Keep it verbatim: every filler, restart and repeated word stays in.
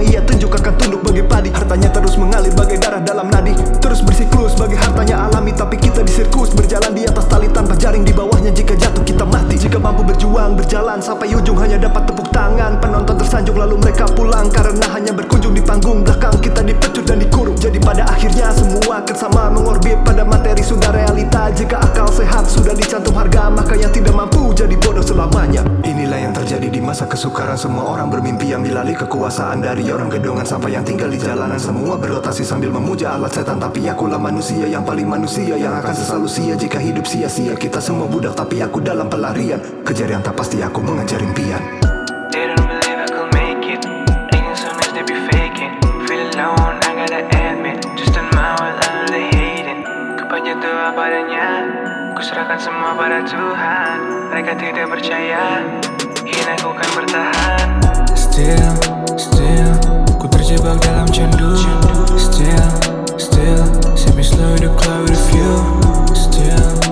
ia tunjuk akan tunduk bagi padi. Hartanya terus mengalir bagai darah dalam nadi, terus bersiklus bagi hartanya alami. Tapi kita di sirkus berjalan di atas tali tanpa jaring, di bawahnya jika jatuh kita mati. Jika mampu berjuang berjalan sampai ujung hanya dapat tepuk tangan. Penonton tersanjung lalu mereka pulang karena hanya berkunjung di panggung belakang. Kita dipecut dan dikurung, jadi pada akhirnya semua akan sama mengorbit pada materi sudah realita. Jika akal sehat sudah dicantum harga, maka yang tidak mampu jadi bodoh selamanya. Inilah yang terjadi di masa kesukaran. Semua orang bermimpi ambil alih kekuasaan, dari orang gedongan sampai yang tinggal di jalanan. Semua berotasi sambil memuja alat setan, tapi akulah manusia yang paling manusia, yang akan selalu sia jika hidup sia-sia. Kita semua budak tapi aku dalam pelarian, kejar yang tak pasti aku mengejar impian. They don't believe I could make it. Acting so nice they be faking. Feel alone I gotta admit. Just on my way lalu they hating. Kepada doa padanya, ku serahkan semua pada Tuhan. Mereka tidak percaya, ingin aku kan bertahan. Still, still, ku terjebak dalam candu. Still, still, sipping slow the cloud with you. Still